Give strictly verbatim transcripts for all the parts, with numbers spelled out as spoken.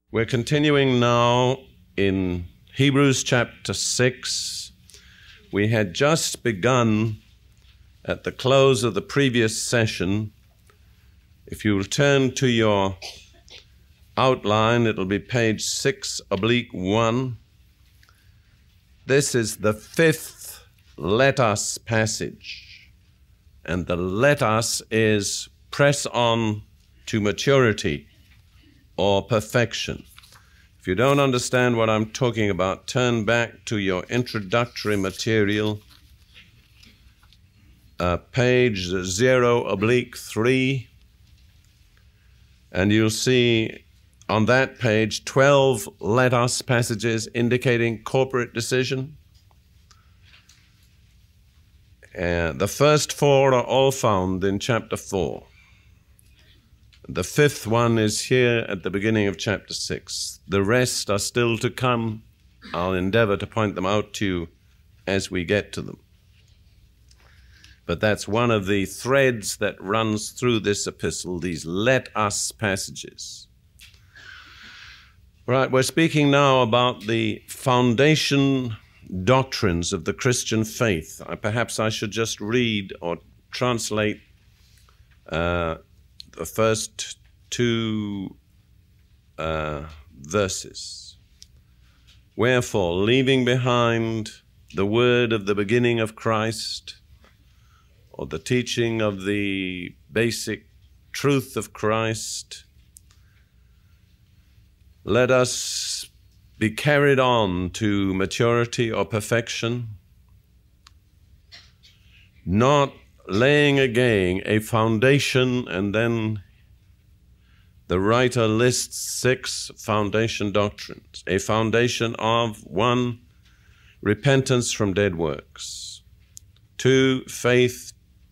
We're continuing now in Hebrews chapter six. We had just begun at the close of the previous session. If you will turn to your outline, it'll be page six oblique one. This is the fifth let us passage. And the let us is press on to maturity or perfection. If you don't understand what I'm talking about, turn back to your introductory material, uh, page zero oblique three, and you'll see on that page twelve let us passages indicating corporate decision. And the first four are all found in chapter four. The fifth one is here at the beginning of chapter six. The rest are still to come. I'll endeavor to point them out to you as we get to them. But that's one of the threads that runs through this epistle, these let us passages. Right, we're speaking now about the foundation doctrines of the Christian faith. I, perhaps I should just read or translate uh, the first two uh, verses. Wherefore, leaving behind the word of the beginning of Christ, or the teaching of the basic truth of Christ, let us be carried on to maturity or perfection, not laying again a foundation, and then the writer lists six foundation doctrines. A foundation of, one, repentance from dead works. Two, faith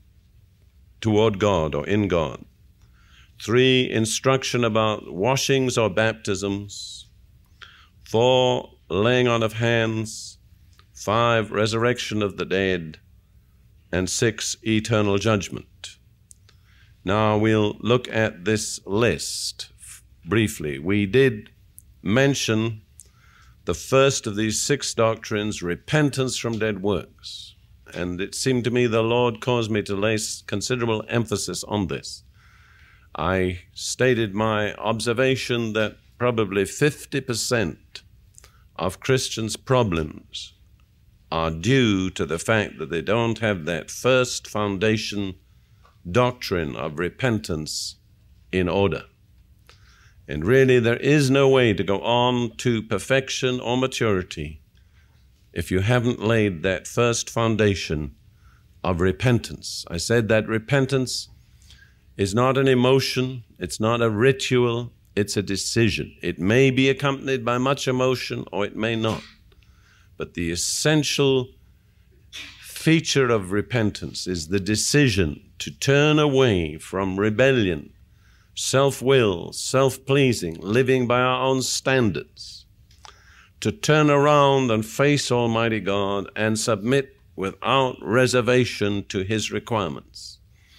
toward God or in God. Three, instruction about washings or baptisms. Four, laying on of hands. Five, resurrection of the dead. And six, eternal judgment. Now we'll look at this list briefly. We did mention the first of these six doctrines, repentance from dead works. And it seemed to me the Lord caused me to lay considerable emphasis on this. I stated my observation that probably fifty percent of Christians' problems are due to the fact that they don't have that first foundation doctrine of repentance in order. And really, there is no way to go on to perfection or maturity if you haven't laid that first foundation of repentance. I said that repentance is not an emotion, it's not a ritual, it's a decision. It may be accompanied by much emotion or it may not. But the essential feature of repentance is the decision to turn away from rebellion, self-will, self-pleasing, living by our own standards, to turn around and face Almighty God and submit without reservation to His requirements.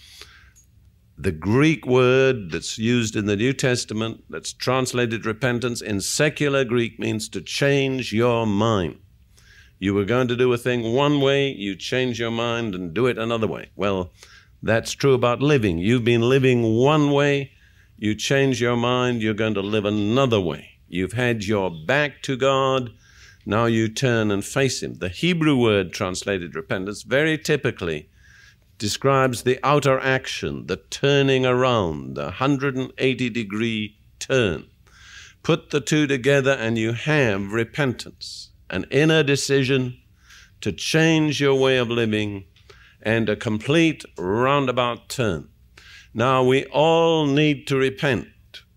The Greek word that's used in the New Testament, that's translated repentance, in secular Greek means to change your mind. You were going to do a thing one way, you change your mind and do it another way. Well, that's true about living. You've been living one way, you change your mind, you're going to live another way. You've had your back to God, now you turn and face Him. The Hebrew word translated repentance very typically describes the outer action, the turning around, the one hundred eighty degree turn. Put the two together and you have repentance. An inner decision to change your way of living and a complete roundabout turn. Now, we all need to repent.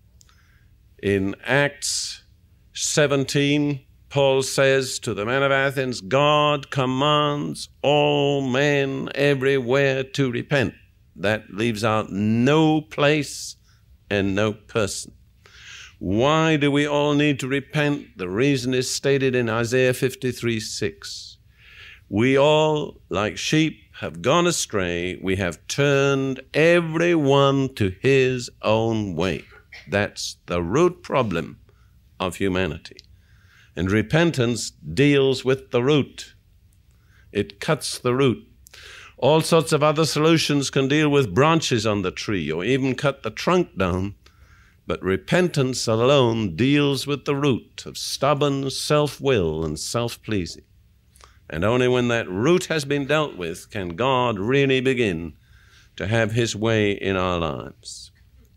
In Acts seventeen, Paul says to the men of Athens, God commands all men everywhere to repent. That leaves out no place and no person. Why do we all need to repent? The reason is stated in Isaiah fifty-three six. We all, like sheep, have gone astray. We have turned every one to his own way. That's the root problem of humanity. And repentance deals with the root. It cuts the root. All sorts of other solutions can deal with branches on the tree or even cut the trunk down, but repentance alone deals with the root of stubborn self-will and self-pleasing. And only when that root has been dealt with can God really begin to have his way in our lives.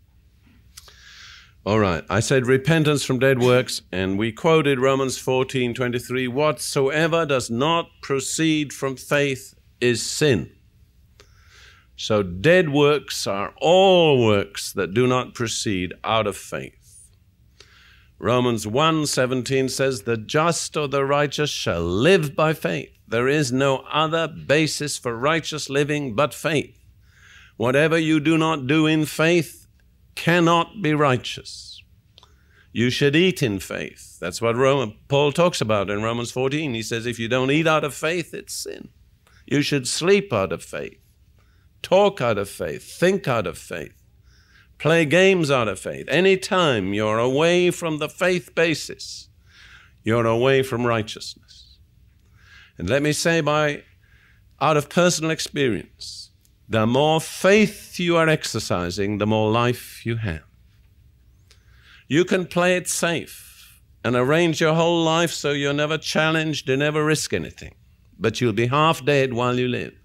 All right, I said repentance from dead works, and we quoted Romans fourteen twenty-three, whatsoever does not proceed from faith is sin. So dead works are all works that do not proceed out of faith. Romans one seventeen says, the just or the righteous shall live by faith. There is no other basis for righteous living but faith. Whatever you do not do in faith cannot be righteous. You should eat in faith. That's what Roman, Paul talks about in Romans fourteen. He says, if you don't eat out of faith, it's sin. You should sleep out of faith, talk out of faith, think out of faith, play games out of faith. Anytime you're away from the faith basis, you're away from righteousness. And let me say, by out of personal experience, the more faith you are exercising, the more life you have. You can play it safe and arrange your whole life so you're never challenged and never risk anything, but you'll be half dead while you live.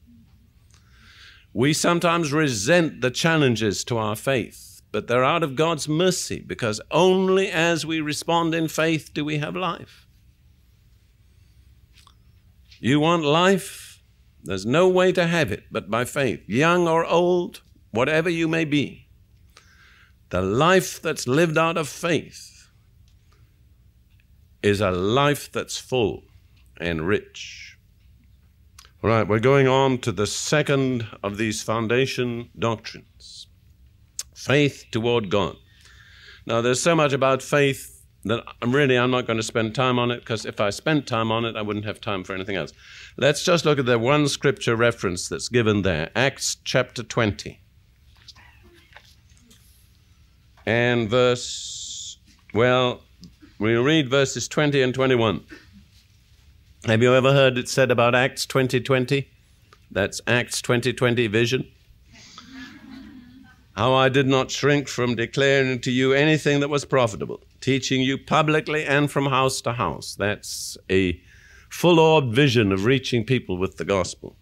We sometimes resent the challenges to our faith, but they're out of God's mercy, because only as we respond in faith do we have life. You want life? There's no way to have it but by faith, young or old, whatever you may be. The life that's lived out of faith is a life that's full and rich. All right, we're going on to the second of these foundation doctrines, faith toward God. Now, there's so much about faith that I'm really, I'm not going to spend time on it, because if I spent time on it, I wouldn't have time for anything else. Let's just look at the one scripture reference that's given there, Acts chapter twenty. And verse, well, we'll read verses twenty and twenty-one. Have you ever heard it said about Acts twenty twenty? That's Acts twenty twenty vision. How I did not shrink from declaring to you anything that was profitable, teaching you publicly and from house to house. That's a full-orbed vision of reaching people with the gospel.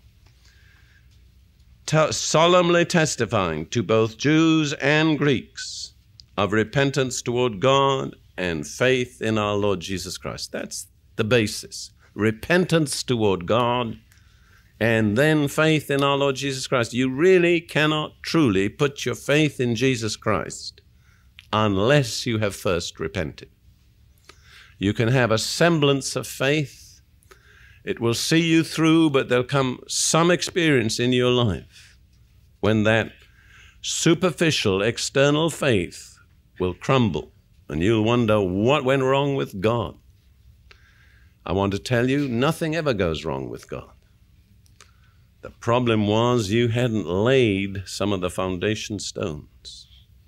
Te- solemnly testifying to both Jews and Greeks of repentance toward God and faith in our Lord Jesus Christ. That's the basis. Repentance toward God and then faith in our Lord Jesus Christ. You really cannot truly put your faith in Jesus Christ unless you have first repented. You can have a semblance of faith. It will see you through, but there'll come some experience in your life when that superficial external faith will crumble, and you'll wonder what went wrong with God. I want to tell you, nothing ever goes wrong with God. The problem was you hadn't laid some of the foundation stones.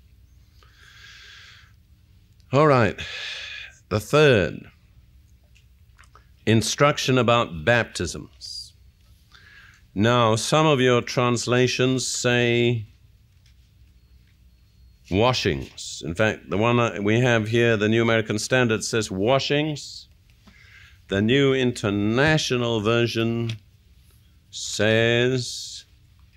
All right, the third, instruction about baptisms. Now, some of your translations say washings. In fact, the one we have here, the New American Standard, says washings. The New International Version says,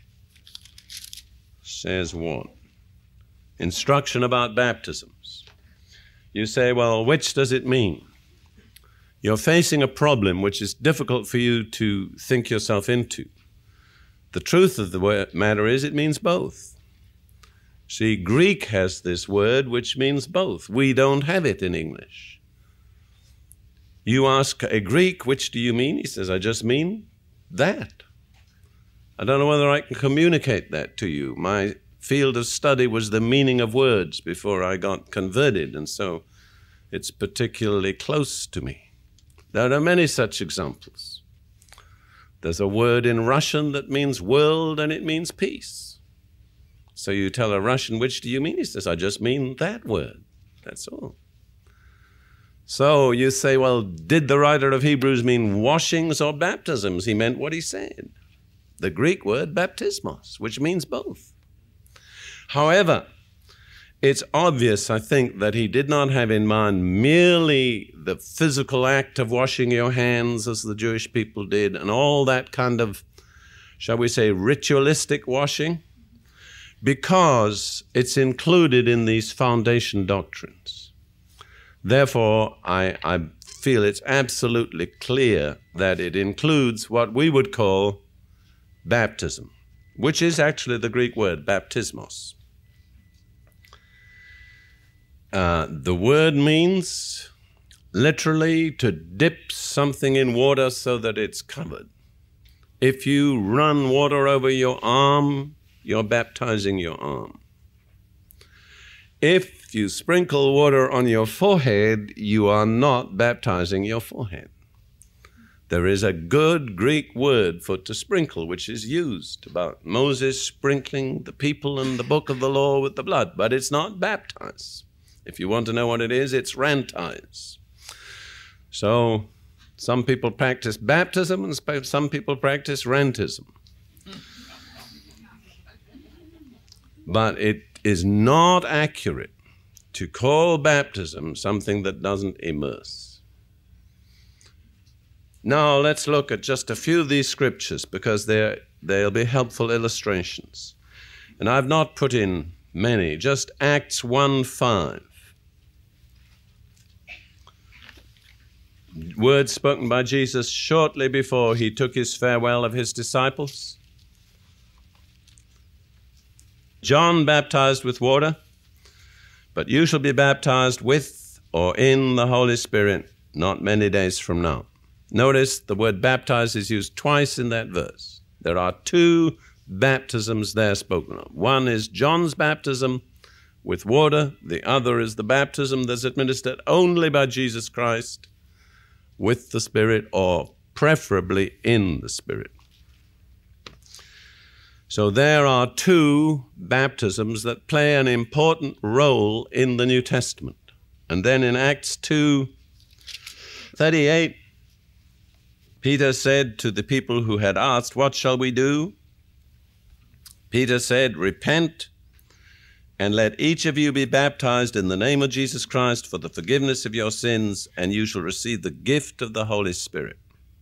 says what? Instruction about baptisms. You say, well, which does it mean? You're facing a problem which is difficult for you to think yourself into. The truth of the matter is it means both. See, Greek has this word which means both. We don't have it in English. You ask a Greek, which do you mean? He says, I just mean that. I don't know whether I can communicate that to you. My field of study was the meaning of words before I got converted, and so it's particularly close to me. There are many such examples. There's a word in Russian that means world, and it means peace. So you tell a Russian, which do you mean? He says, I just mean that word. That's all. So you say, well, did the writer of Hebrews mean washings or baptisms? He meant what he said. The Greek word baptismos, which means both. However, it's obvious, I think, that he did not have in mind merely the physical act of washing your hands as the Jewish people did and all that kind of, shall we say, ritualistic washing, because it's included in these foundation doctrines. Therefore, I, I feel it's absolutely clear that it includes what we would call baptism, which is actually the Greek word baptismos. Uh, the word means literally to dip something in water so that it's covered. If you run water over your arm, you're baptizing your arm. If you sprinkle water on your forehead, you are not baptizing your forehead. There is a good Greek word for to sprinkle, which is used about Moses sprinkling the people in the book of the law with the blood, but it's not baptize. If you want to know what it is, it's rantize. So some people practice baptism and some people practice rantism. But it is not accurate to call baptism something that doesn't immerse. Now let's look at just a few of these scriptures because they're, they'll be helpful illustrations. And I've not put in many, just Acts one five. Words spoken by Jesus shortly before he took his farewell of his disciples. John baptized with water, but you shall be baptized with or in the Holy Spirit not many days from now. Notice the word baptize is used twice in that verse. There are two baptisms there spoken of. One is John's baptism with water. The other is the baptism that's administered only by Jesus Christ with the Spirit, or preferably in the Spirit. So there are two baptisms that play an important role in the New Testament. And then in Acts two thirty-eight, Peter said to the people who had asked, "What shall we do?" Peter said, "Repent, and let each of you be baptized in the name of Jesus Christ for the forgiveness of your sins, and you shall receive the gift of the Holy Spirit."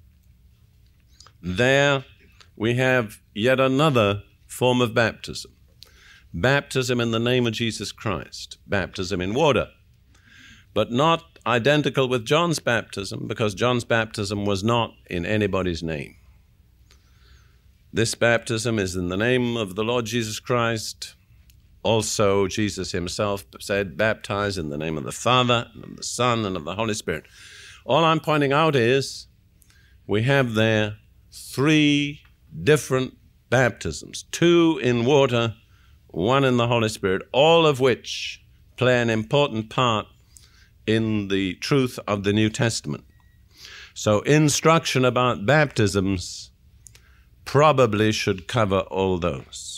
There we have yet another form of baptism. Baptism in the name of Jesus Christ. Baptism in water. But not identical with John's baptism, because John's baptism was not in anybody's name. This baptism is in the name of the Lord Jesus Christ. Also, Jesus himself said, "Baptize in the name of the Father, and of the Son, and of the Holy Spirit." All I'm pointing out is we have there three different baptisms, two in water, one in the Holy Spirit, all of which play an important part in the truth of the New Testament. So instruction about baptisms probably should cover all those.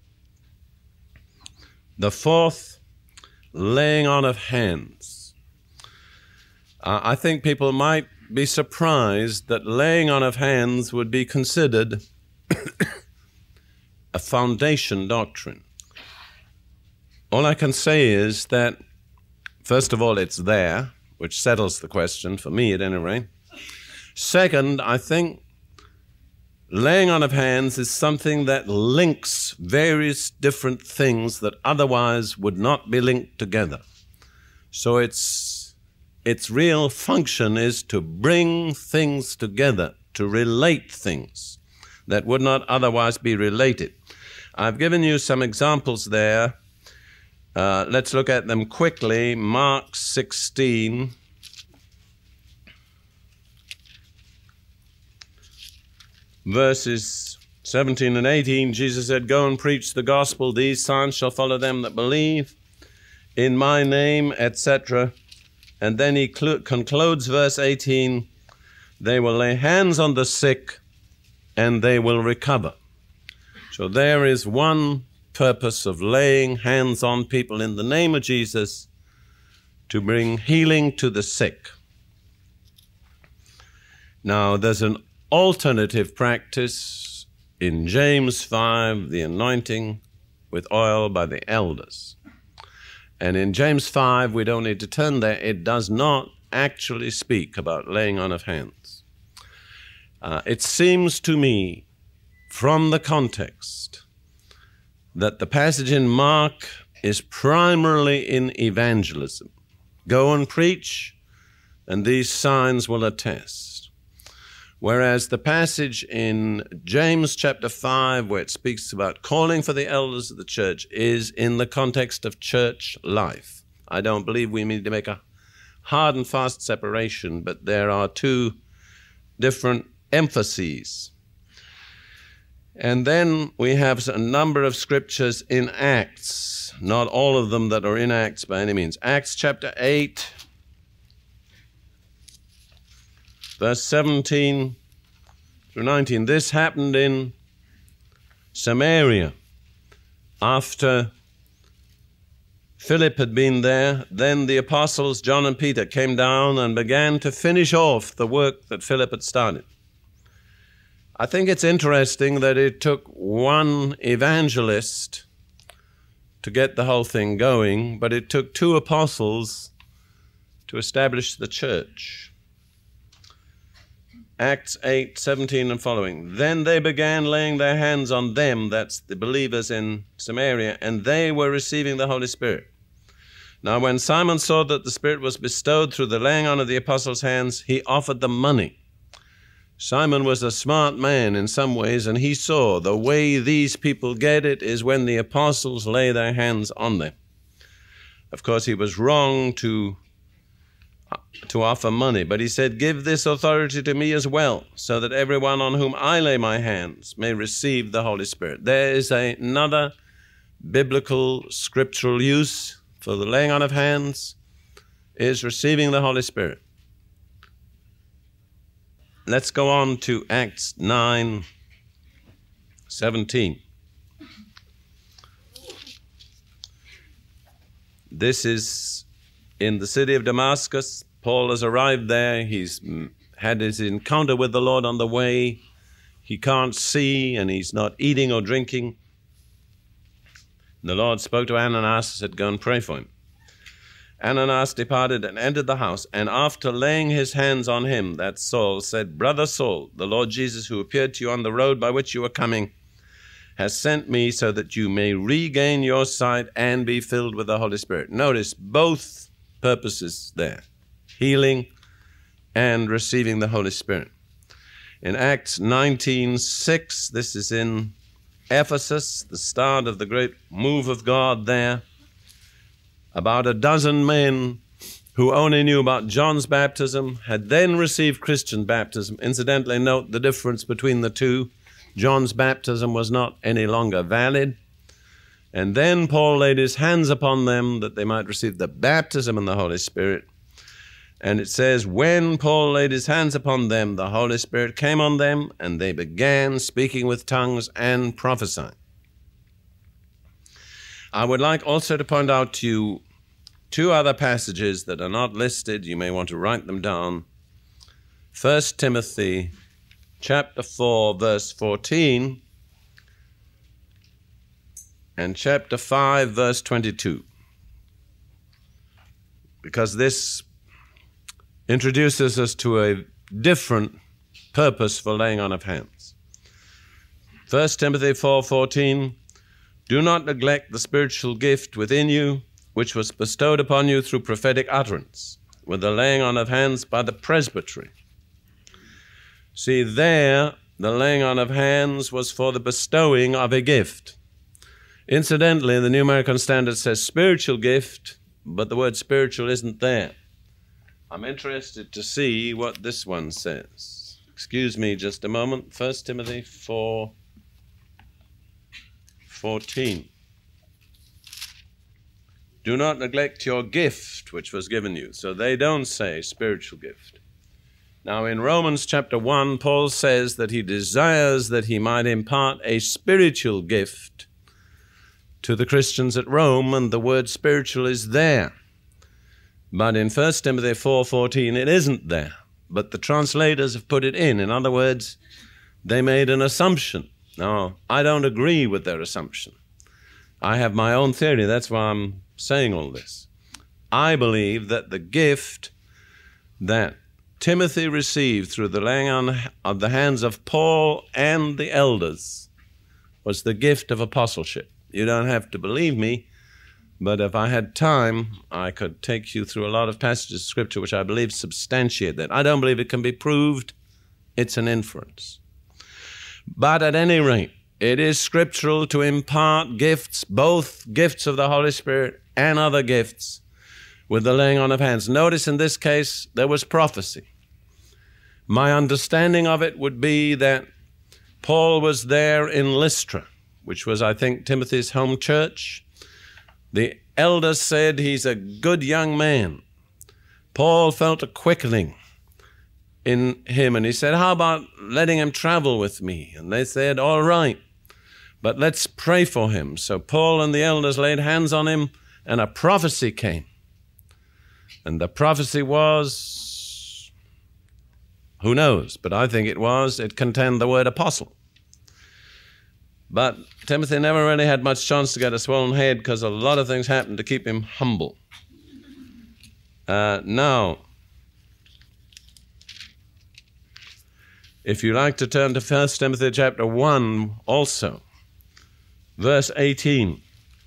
The fourth, laying on of hands. Uh, I think people might be surprised that laying on of hands would be considered a foundation doctrine. All I can say is that, first of all, it's there, which settles the question, for me at any rate. Second, I think laying on of hands is something that links various different things that otherwise would not be linked together. So its, its real function is to bring things together, to relate things that would not otherwise be related. I've given you some examples there. Uh, let's look at them quickly. Mark sixteen. Verses seventeen and eighteen, Jesus said, "Go and preach the gospel. These signs shall follow them that believe in my name," et cetera. And then he cl- concludes verse eighteen, "They will lay hands on the sick and they will recover." So there is one purpose of laying hands on people in the name of Jesus, to bring healing to the sick. Now, there's an alternative practice in James five, the anointing with oil by the elders. And in James five, we don't need to turn there, it does not actually speak about laying on of hands. Uh, it seems to me, from the context, that the passage in Mark is primarily in evangelism. Go and preach, and these signs will attest. Whereas the passage in James chapter five, where it speaks about calling for the elders of the church, is in the context of church life. I don't believe we need to make a hard and fast separation, but there are two different emphases. And then we have a number of scriptures in Acts, not all of them that are in Acts by any means. Acts chapter eight, verse seventeen through nineteen. This happened in Samaria after Philip had been there. Then the apostles John and Peter came down and began to finish off the work that Philip had started. I think it's interesting that it took one evangelist to get the whole thing going, but it took two apostles to establish the church. Acts eight, seventeen and following. Then they began laying their hands on them, that's the believers in Samaria, and they were receiving the Holy Spirit. Now when Simon saw that the Spirit was bestowed through the laying on of the apostles' hands, he offered them money. Simon was a smart man in some ways, and he saw the way these people get it is when the apostles lay their hands on them. Of course, he was wrong to to offer money, but he said, give this authority to me as well, so that everyone on whom I lay my hands may receive the Holy Spirit. There is a, another biblical scriptural use for the laying on of hands is receiving the Holy Spirit. Let's go on to Acts nine, seventeen. This is in the city of Damascus. Paul has arrived there. He's had his encounter with the Lord on the way. He can't see, and he's not eating or drinking. The Lord spoke to Ananias and said, go and pray for him. Ananias departed and entered the house, and after laying his hands on him, that Saul, said, Brother Saul, the Lord Jesus, who appeared to you on the road by which you were coming, has sent me so that you may regain your sight and be filled with the Holy Spirit. Notice both purposes there, healing and receiving the Holy Spirit. In Acts nineteen six, this is in Ephesus, the start of the great move of God there. About a dozen men who only knew about John's baptism had then received Christian baptism. Incidentally, note the difference between the two. John's baptism was not any longer valid. And then Paul laid his hands upon them that they might receive the baptism in the Holy Spirit. And it says, when Paul laid his hands upon them, the Holy Spirit came on them, and they began speaking with tongues and prophesying. I would like also to point out to you two other passages that are not listed. You may want to write them down. First Timothy chapter four, verse fourteen, and chapter five, verse twenty-two. Because this introduces us to a different purpose for laying on of hands. First Timothy four fourteen, do not neglect the spiritual gift within you, which was bestowed upon you through prophetic utterance, with the laying on of hands by the presbytery. See, there, the laying on of hands was for the bestowing of a gift. Incidentally, the New American Standard says spiritual gift, but the word spiritual isn't there. I'm interested to see what this one says. Excuse me just a moment. First Timothy four fourteen. Do not neglect your gift which was given you. So they don't say spiritual gift. Now in Romans chapter one, Paul says that he desires that he might impart a spiritual gift to the Christians at Rome, and the word spiritual is there. But in First Timothy four fourteen, it isn't there. But the translators have put it in. In other words, they made an assumption. Now, I don't agree with their assumption. I have my own theory. That's why I'm saying all this. I believe that the gift that Timothy received through the laying on of the hands of Paul and the elders was the gift of apostleship. You don't have to believe me, but if I had time, I could take you through a lot of passages of Scripture which I believe substantiate that. I don't believe it can be proved. It's an inference. But at any rate, it is scriptural to impart gifts, both gifts of the Holy Spirit and other gifts, with the laying on of hands. Notice in this case, there was prophecy. My understanding of it would be that Paul was there in Lystra, which was, I think, Timothy's home church. The elders said he's a good young man. Paul felt a quickening in him, and he said, how about letting him travel with me? And they said, all right, but let's pray for him. So Paul and the elders laid hands on him, and a prophecy came. And the prophecy was, who knows, but I think it was, it contained the word apostle. But Timothy never really had much chance to get a swollen head because a lot of things happened to keep him humble. Uh, now, if you like to turn to First Timothy chapter one also, verse eighteen.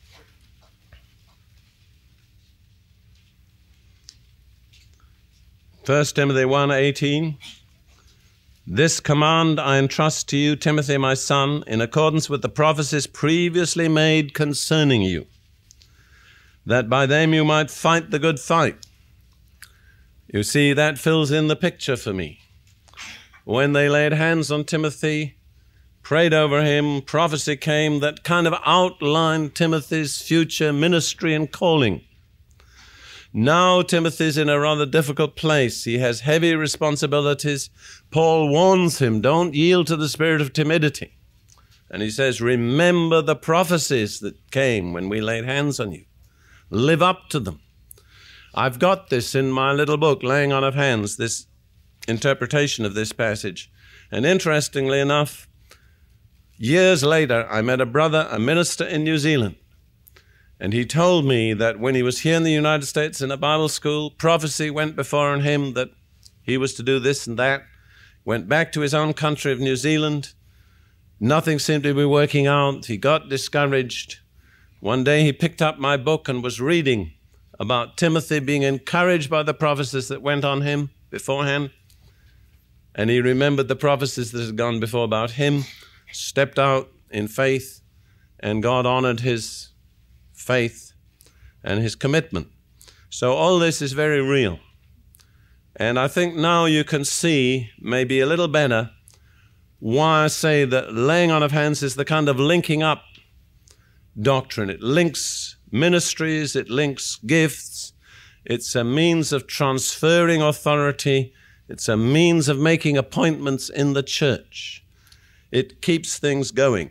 First Timothy one eighteen. This command I entrust to you, Timothy, my son, in accordance with the prophecies previously made concerning you, that by them you might fight the good fight. You see, that fills in the picture for me. When they laid hands on Timothy, prayed over him, prophecy came that kind of outlined Timothy's future ministry and calling. Now Timothy's in a rather difficult place. He has heavy responsibilities. Paul warns him, don't yield to the spirit of timidity. And he says, remember the prophecies that came when we laid hands on you. Live up to them. I've got this in my little book, Laying On of Hands, this interpretation of this passage. And interestingly enough, years later, I met a brother, a minister in New Zealand. And he told me that when he was here in the United States in a Bible school, prophecy went before him that he was to do this and that. Went back to his own country of New Zealand. Nothing seemed to be working out. He got discouraged. One day he picked up my book and was reading about Timothy being encouraged by the prophecies that went on him beforehand. And he remembered the prophecies that had gone before about him, stepped out in faith, and God honored his faith and his commitment. So all this is very real. And I think now you can see maybe a little better why I say that laying on of hands is the kind of linking up doctrine. It links ministries, it links gifts. It's a means of transferring authority. It's a means of making appointments in the church. It keeps things going.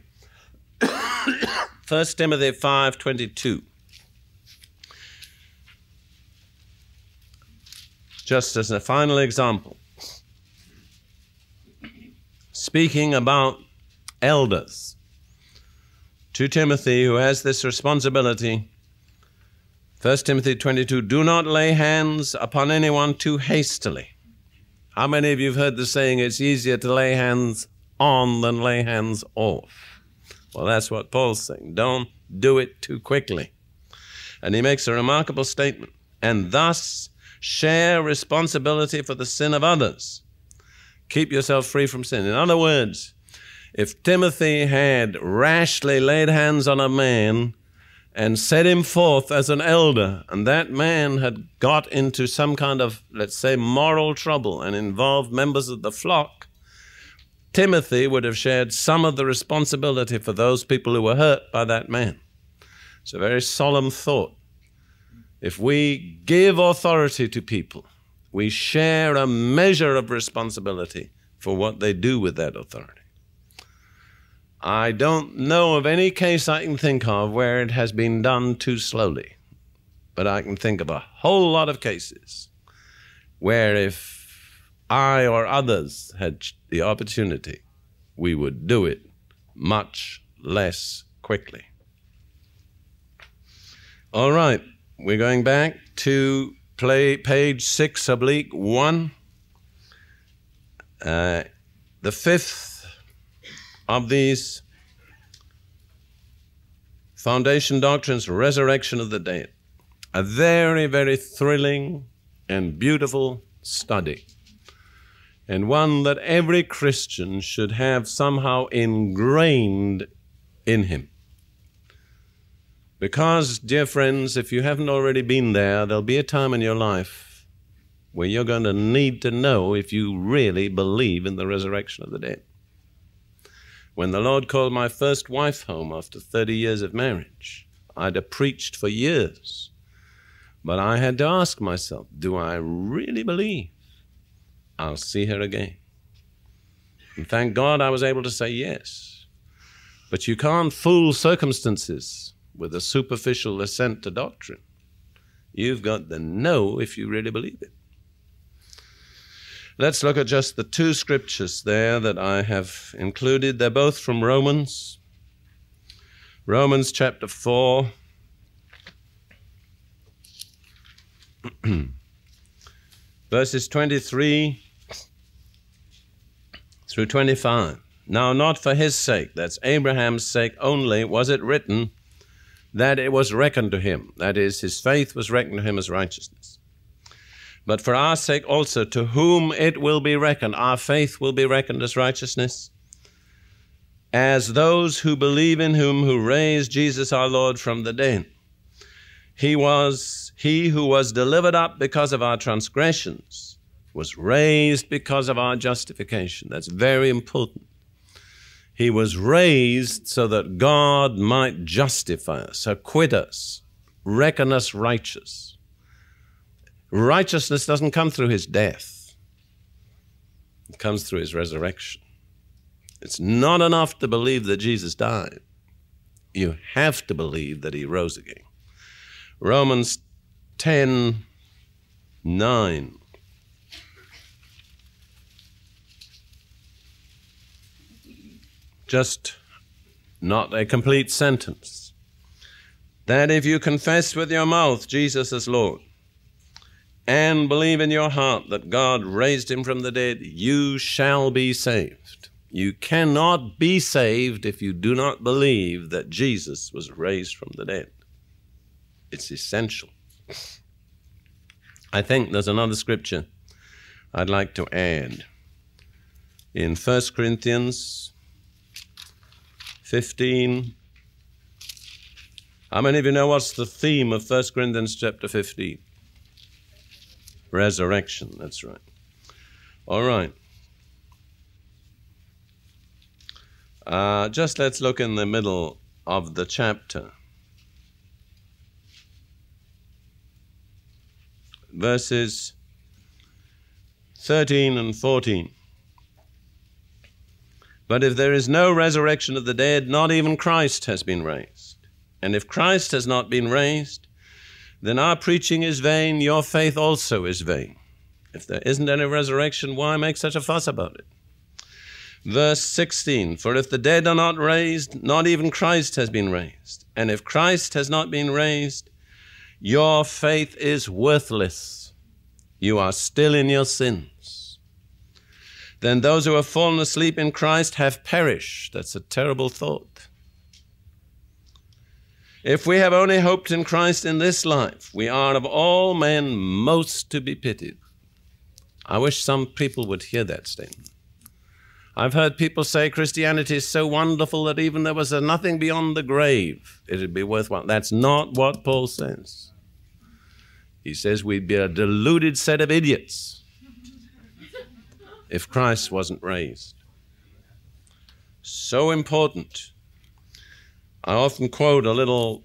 First Timothy five twenty-two. Just as a final example, speaking about elders, to Timothy, who has this responsibility, First Timothy twenty-two, do not lay hands upon anyone too hastily. How many of you have heard the saying, it's easier to lay hands on than lay hands off? Well, that's what Paul's saying. Don't do it too quickly. And he makes a remarkable statement. And thus share responsibility for the sin of others. Keep yourself free from sin. In other words, if Timothy had rashly laid hands on a man and set him forth as an elder, and that man had got into some kind of, let's say, moral trouble and involved members of the flock, Timothy would have shared some of the responsibility for those people who were hurt by that man. It's a very solemn thought. If we give authority to people, we share a measure of responsibility for what they do with that authority. I don't know of any case I can think of where it has been done too slowly. But I can think of a whole lot of cases where if I or others had the opportunity, we would do it much less quickly. All right, we're going back to play page six, oblique one. Uh, the fifth of these foundation doctrines, resurrection of the dead. A very, very thrilling and beautiful study, and one that every Christian should have somehow ingrained in him. Because, dear friends, if you haven't already been there, there'll be a time in your life where you're going to need to know if you really believe in the resurrection of the dead. When the Lord called my first wife home after thirty years of marriage, I'd have preached for years. But I had to ask myself, do I really believe I'll see her again? And thank God I was able to say yes. But you can't fool circumstances with a superficial assent to doctrine. You've got to know if you really believe it. Let's look at just the two scriptures there that I have included. They're both from Romans. Romans chapter four. Verses twenty-three through twenty-five. Now not for his sake, that's Abraham's sake only, was it written that it was reckoned to him. That is, his faith was reckoned to him as righteousness. But for our sake also, to whom it will be reckoned, our faith will be reckoned as righteousness, as those who believe in whom who raised Jesus our Lord from the dead. He was, he who was delivered up because of our transgressions was raised because of our justification. That's very important. He was raised so that God might justify us, acquit us, reckon us righteous. Righteousness doesn't come through his death. It comes through his resurrection. It's not enough to believe that Jesus died. You have to believe that he rose again. Romans ten nine. Just not a complete sentence. That if you confess with your mouth Jesus is Lord and believe in your heart that God raised him from the dead, you shall be saved. You cannot be saved if you do not believe that Jesus was raised from the dead. It's essential. I think there's another scripture I'd like to add. In First Corinthians fifteen. How many of you know what's the theme of First Corinthians chapter fifteen? Resurrection, that's right. All right. Uh, just let's look in the middle of the chapter. Verses thirteen and fourteen. But if there is no resurrection of the dead, not even Christ has been raised. And if Christ has not been raised, then our preaching is vain, your faith also is vain. If there isn't any resurrection, why make such a fuss about it? Verse sixteen, for if the dead are not raised, not even Christ has been raised. And if Christ has not been raised, your faith is worthless. You are still in your sins. Then those who have fallen asleep in Christ have perished. That's a terrible thought. If we have only hoped in Christ in this life, we are of all men most to be pitied. I wish some people would hear that statement. I've heard people say Christianity is so wonderful that even there was a nothing beyond the grave, it'd be worthwhile. That's not what Paul says. He says we'd be a deluded set of idiots if Christ wasn't raised. So important. I often quote a little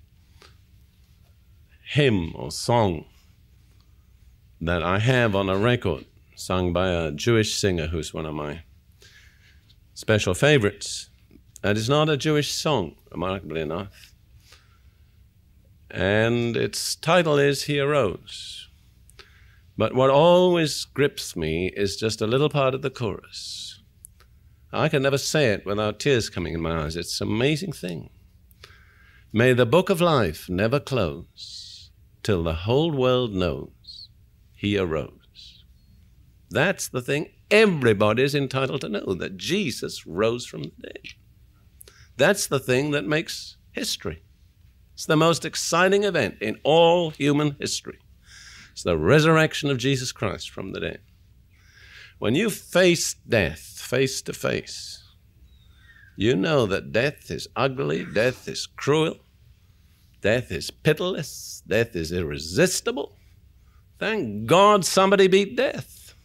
hymn or song that I have on a record, sung by a Jewish singer who's one of my special favorites. And it's not a Jewish song, remarkably enough. and its title is He Arose. But what always grips me is just a little part of the chorus. I can never say it without tears coming in my eyes. It's an amazing thing. May the book of life never close till the whole world knows He arose. That's the thing everybody is entitled to know, that Jesus rose from the dead. That's the thing that makes history. It's the most exciting event in all human history. It's the resurrection of Jesus Christ from the dead. When you face death face to face, you know that death is ugly, death is cruel, death is pitiless, death is irresistible. Thank God somebody beat death.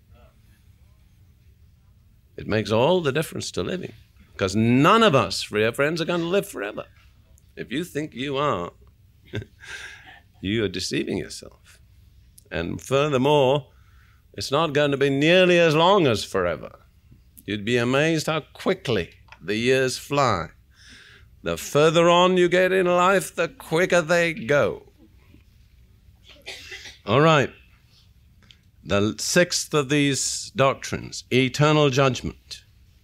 It makes all the difference to living, because none of us, dear friends, are going to live forever. If you think you are, you are deceiving yourself. And furthermore, it's not going to be nearly as long as forever. You'd be amazed how quickly the years fly. The further on you get in life, the quicker they go. All right. The sixth of these doctrines, eternal judgment.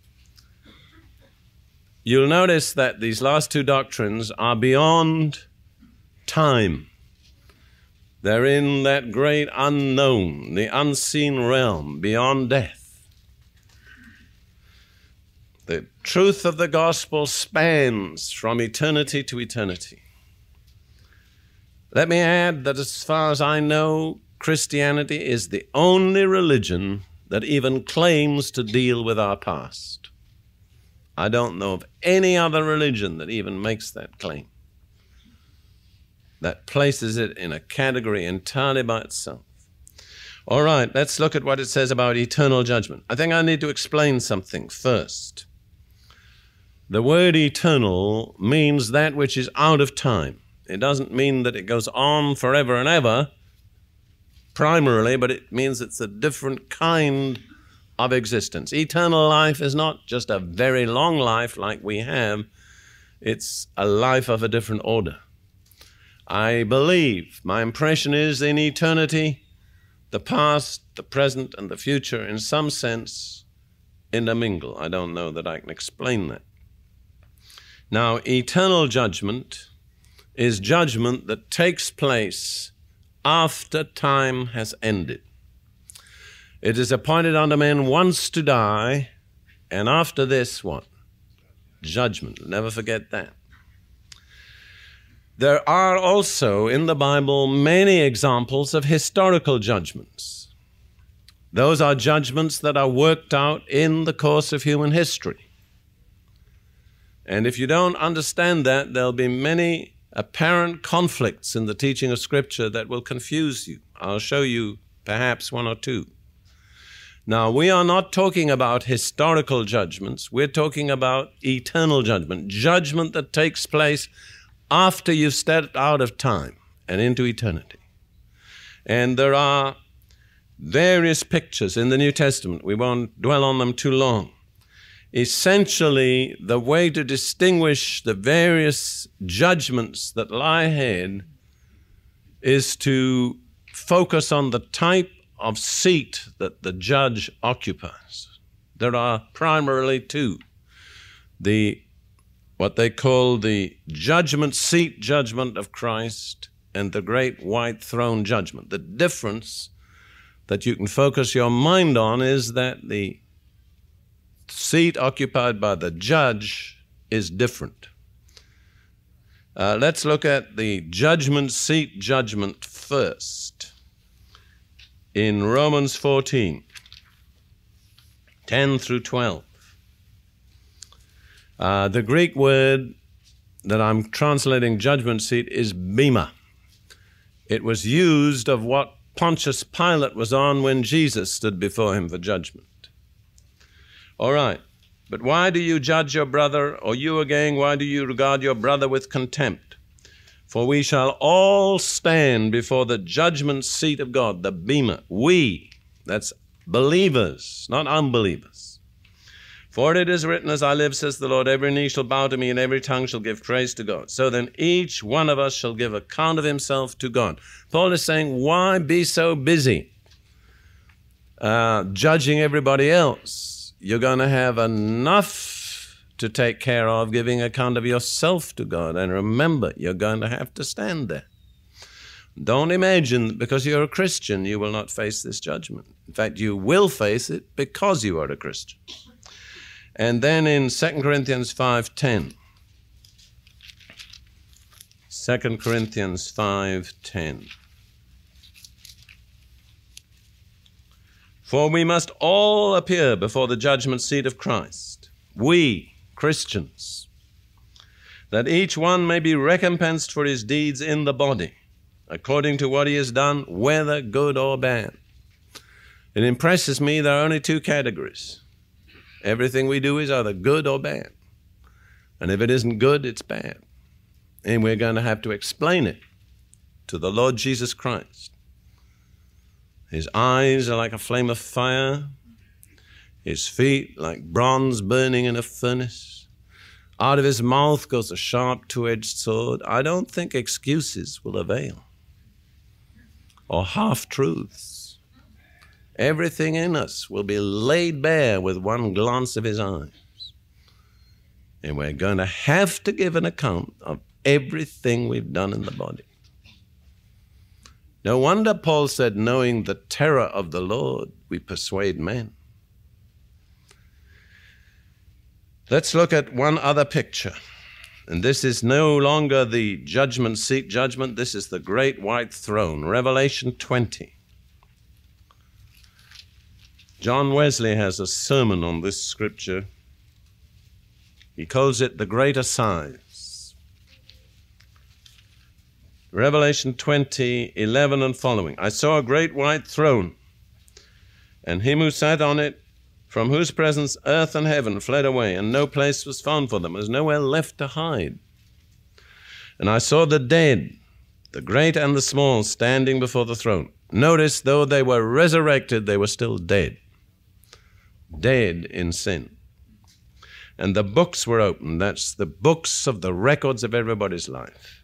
You'll notice that these last two doctrines are beyond time. They're in that great unknown, the unseen realm, beyond death. The truth of the gospel spans from eternity to eternity. Let me add that as far as I know, Christianity is the only religion that even claims to deal with our past. I don't know of any other religion that even makes that claim, that places it in a category entirely by itself. All right, let's look at what it says about eternal judgment. I think I need to explain something first. The word eternal means that which is out of time. It doesn't mean that it goes on forever and ever, primarily, but it means it's a different kind of existence. Eternal life is not just a very long life like we have. It's a life of a different order. I believe, my impression is, in eternity, the past, the present, and the future, in some sense, intermingle. I don't know that I can explain that. Now, eternal judgment is judgment that takes place after time has ended. It is appointed unto men once to die, and after this, what? Judgment. Never forget that. There are also in the Bible many examples of historical judgments. Those are judgments that are worked out in the course of human history. And if you don't understand that, there'll be many apparent conflicts in the teaching of Scripture that will confuse you. I'll show you perhaps one or two. Now, we are not talking about historical judgments. We're talking about eternal judgment, judgment that takes place after you've stepped out of time and into eternity. And there are various pictures in the New Testament. We won't dwell on them too long. Essentially, the way to distinguish the various judgments that lie ahead is to focus on the type of seat that the judge occupies. There are primarily two. The what they call the judgment seat judgment of Christ and the great white throne judgment. The difference that you can focus your mind on is that the seat occupied by the judge is different. Uh, let's look at the judgment seat judgment first. In Romans fourteen, ten through twelve. Uh, the Greek word that I'm translating judgment seat is bema. It was used of what Pontius Pilate was on when Jesus stood before him for judgment. All right, but why do you judge your brother, or you again, why do you regard your brother with contempt? For we shall all stand before the judgment seat of God, the bema. We, that's believers, not unbelievers. For it is written, as I live, says the Lord, every knee shall bow to me, and every tongue shall give praise to God. So then each one of us shall give account of himself to God. Paul is saying, why be so busy uh, judging everybody else? You're going to have enough to take care of giving account of yourself to God. And remember, you're going to have to stand there. Don't imagine that because you're a Christian, you will not face this judgment. In fact, you will face it because you are a Christian. And then in Second Corinthians five ten, Second Corinthians five ten, for we must all appear before the judgment seat of Christ, we, Christians, that each one may be recompensed for his deeds in the body, according to what he has done, whether good or bad. It impresses me there are only two categories. Everything we do is either good or bad. And if it isn't good, it's bad. And we're going to have to explain it to the Lord Jesus Christ. His eyes are like a flame of fire. His feet like bronze burning in a furnace. Out of his mouth goes a sharp two-edged sword. I don't think excuses will avail, or half-truths. Everything in us will be laid bare with one glance of his eyes. And we're going to have to give an account of everything we've done in the body. No wonder Paul said, knowing the terror of the Lord, we persuade men. Let's look at one other picture. And this is no longer the judgment seat judgment. This is the great white throne, Revelation twenty. John Wesley has a sermon on this scripture. He calls it the Great Assize. Revelation twenty, eleven and following. I saw a great white throne, and him who sat on it, from whose presence earth and heaven fled away, and no place was found for them. There was nowhere left to hide. And I saw the dead, the great and the small, standing before the throne. Notice, though they were resurrected, they were still dead. Dead in sin. And the books were opened. That's the books of the records of everybody's life.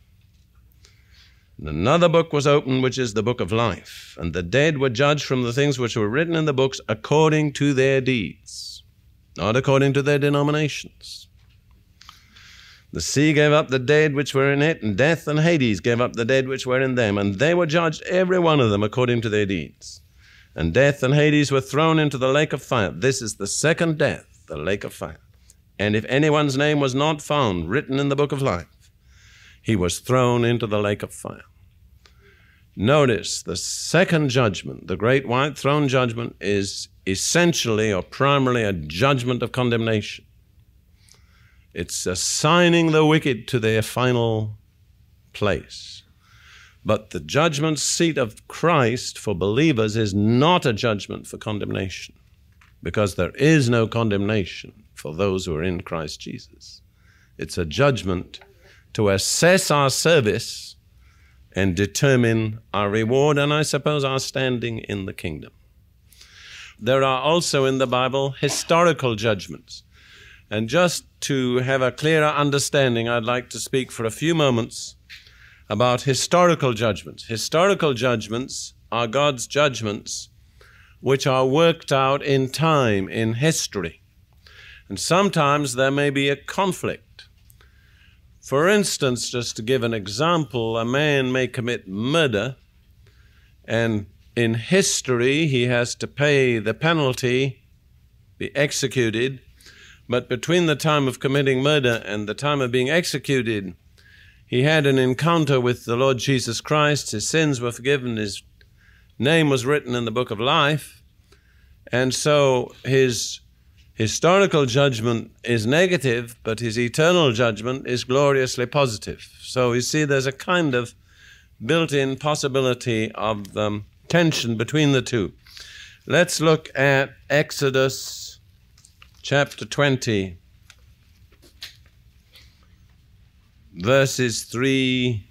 And another book was opened, which is the book of life. And the dead were judged from the things which were written in the books according to their deeds, not according to their denominations. The sea gave up the dead which were in it, and death and Hades gave up the dead which were in them. And they were judged, every one of them, according to their deeds. And death and Hades were thrown into the lake of fire. This is the second death, the lake of fire. And if anyone's name was not found written in the book of life, he was thrown into the lake of fire. Notice the second judgment, the great white throne judgment, is essentially or primarily a judgment of condemnation. It's assigning the wicked to their final place. But the judgment seat of Christ for believers is not a judgment for condemnation, because there is no condemnation for those who are in Christ Jesus. It's a judgment to assess our service and determine our reward and, I suppose, our standing in the kingdom. There are also in the Bible historical judgments. And just to have a clearer understanding, I'd like to speak for a few moments about historical judgments. Historical judgments are God's judgments which are worked out in time, in history. And sometimes there may be a conflict. For instance, just to give an example, a man may commit murder, and in history he has to pay the penalty, be executed, but between the time of committing murder and the time of being executed, he had an encounter with the Lord Jesus Christ. His sins were forgiven. His name was written in the book of life. And so his historical judgment is negative, but his eternal judgment is gloriously positive. So you see, there's a kind of built-in possibility of um, tension between the two. Let's look at Exodus chapter twenty. Verses three,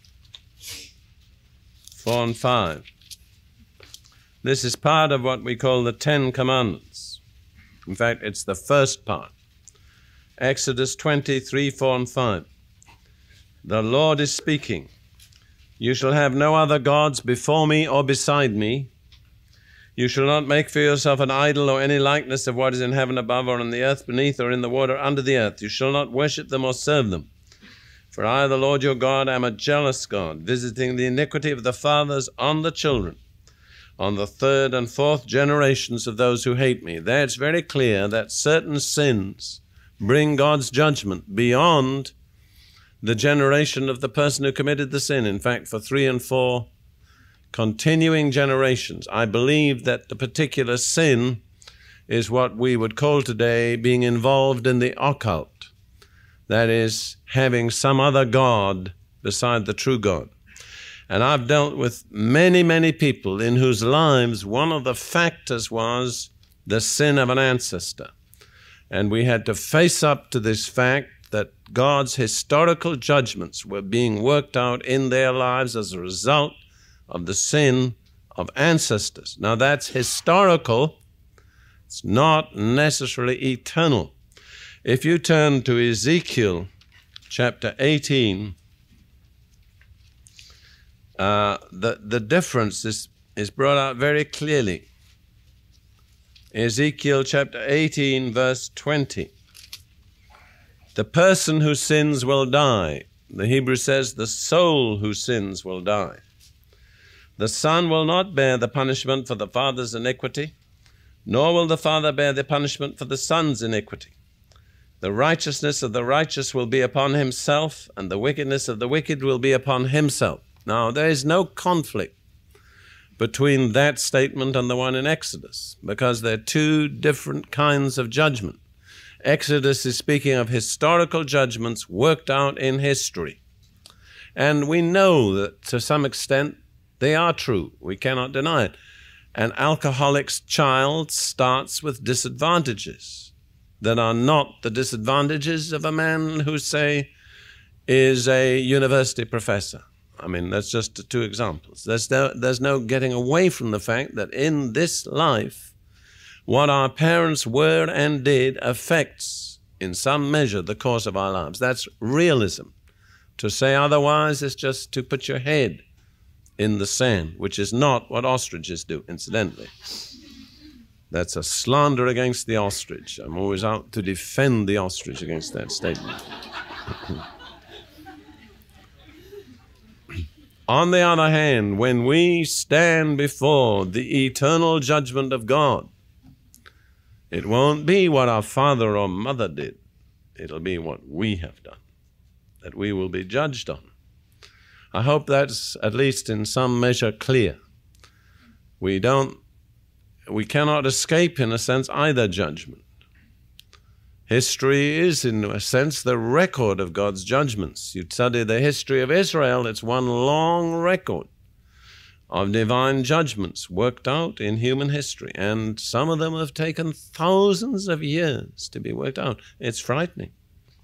four, and five. This is part of what we call the Ten Commandments. In fact, it's the first part. Exodus twenty-three, four and five. The Lord is speaking. You shall have no other gods before me or beside me. You shall not make for yourself an idol or any likeness of what is in heaven above or on the earth beneath or in the water under the earth. You shall not worship them or serve them. For I, the Lord your God, am a jealous God, visiting the iniquity of the fathers on the children, on the third and fourth generations of those who hate me. There it's very clear that certain sins bring God's judgment beyond the generation of the person who committed the sin. In fact, for three and four continuing generations, I believe that the particular sin is what we would call today being involved in the occult. That is, having some other God beside the true God. And I've dealt with many, many people in whose lives one of the factors was the sin of an ancestor. And we had to face up to this fact that God's historical judgments were being worked out in their lives as a result of the sin of ancestors. Now that's historical. It's not necessarily eternal. If you turn to Ezekiel chapter eighteen, uh, the, the difference is, is brought out very clearly. Ezekiel chapter eighteen, verse twenty. The person who sins will die. The Hebrew says the soul who sins will die. The son will not bear the punishment for the father's iniquity, nor will the father bear the punishment for the son's iniquity. The righteousness of the righteous will be upon himself, and the wickedness of the wicked will be upon himself. Now, there is no conflict between that statement and the one in Exodus, because they're two different kinds of judgment. Exodus is speaking of historical judgments worked out in history. And we know that to some extent they are true. We cannot deny it. An alcoholic's child starts with disadvantages that are not the disadvantages of a man who, say, is a university professor. I mean, that's just two examples. There's no, there's no getting away from the fact that in this life, what our parents were and did affects, in some measure, the course of our lives. That's realism. To say otherwise is just to put your head in the sand, which is not what ostriches do, incidentally. That's a slander against the ostrich. I'm always out to defend the ostrich against that statement. On the other hand, when we stand before the eternal judgment of God, it won't be what our father or mother did. It'll be what we have done, that we will be judged on. I hope that's at least in some measure clear. We don't, we cannot escape, in a sense, either judgment. History is, in a sense, the record of God's judgments. You study the history of Israel, it's one long record of divine judgments worked out in human history. And some of them have taken thousands of years to be worked out. It's frightening.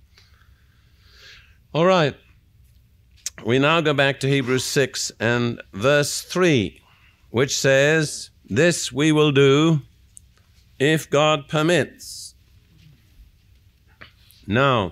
All right. We now go back to Hebrews six and verse three, which says, "This we will do if God permits." Now,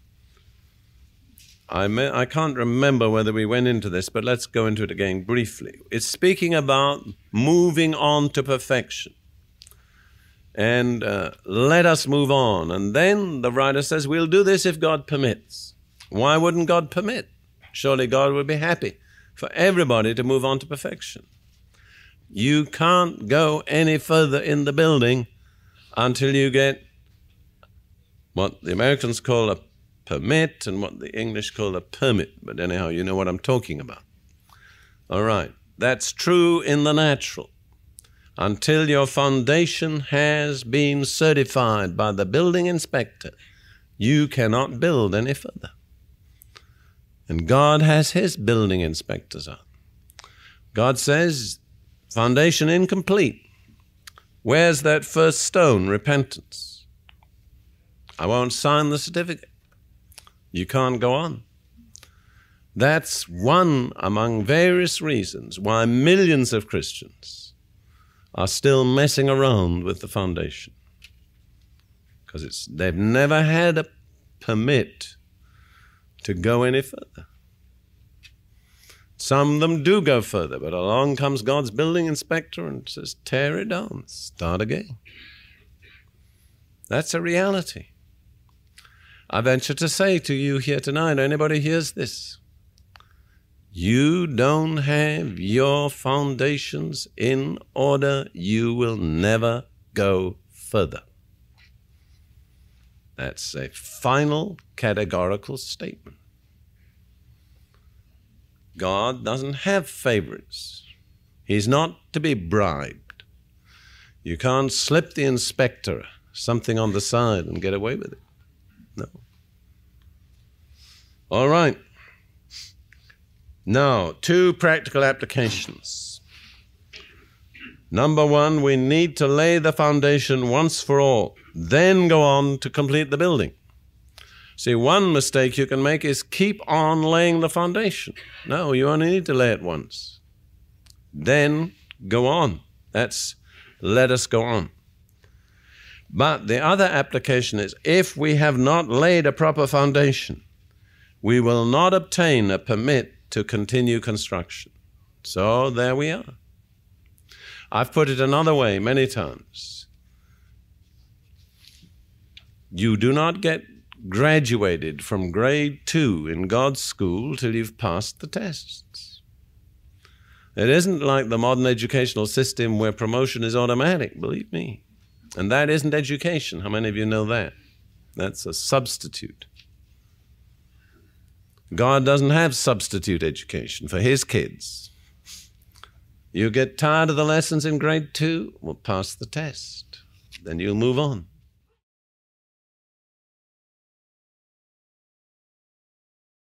I, may, I can't remember whether we went into this, but let's go into it again briefly. It's speaking about moving on to perfection. And uh, let us move on. And then the writer says, we'll do this if God permits. Why wouldn't God permit? Surely God would be happy for everybody to move on to perfection. You can't go any further in the building until you get what the Americans call a permit and what the English call a permit. But anyhow, you know what I'm talking about. All right. That's true in the natural. Until your foundation has been certified by the building inspector, you cannot build any further. And God has his building inspectors on. God says, foundation incomplete. Where's that first stone? Repentance. I won't sign the certificate. You can't go on. That's one among various reasons why millions of Christians are still messing around with the foundation. because it's they've never had a permit to go any further. Some of them do go further, but along comes God's building inspector and says, tear it down, start again. That's a reality. I venture to say to you here tonight, anybody hears this, you don't have your foundations in order, you will never go further. That's a final categorical statement. God doesn't have favorites. He's not to be bribed. You can't slip the inspector something on the side and get away with it. No. All right. Now, two practical applications. Number one, we need to lay the foundation once for all, then go on to complete the building. See, one mistake you can make is keep on laying the foundation. No, you only need to lay it once. Then go on. That's let us go on. But the other application is, if we have not laid a proper foundation, we will not obtain a permit to continue construction. So there we are. I've put it another way many times. You do not get graduated from grade two in God's school till you've passed the tests. It isn't like the modern educational system where promotion is automatic, believe me. And that isn't education. How many of you know that? That's a substitute. God doesn't have substitute education for his kids. You get tired of the lessons in grade two, well, pass the test. Then you'll move on.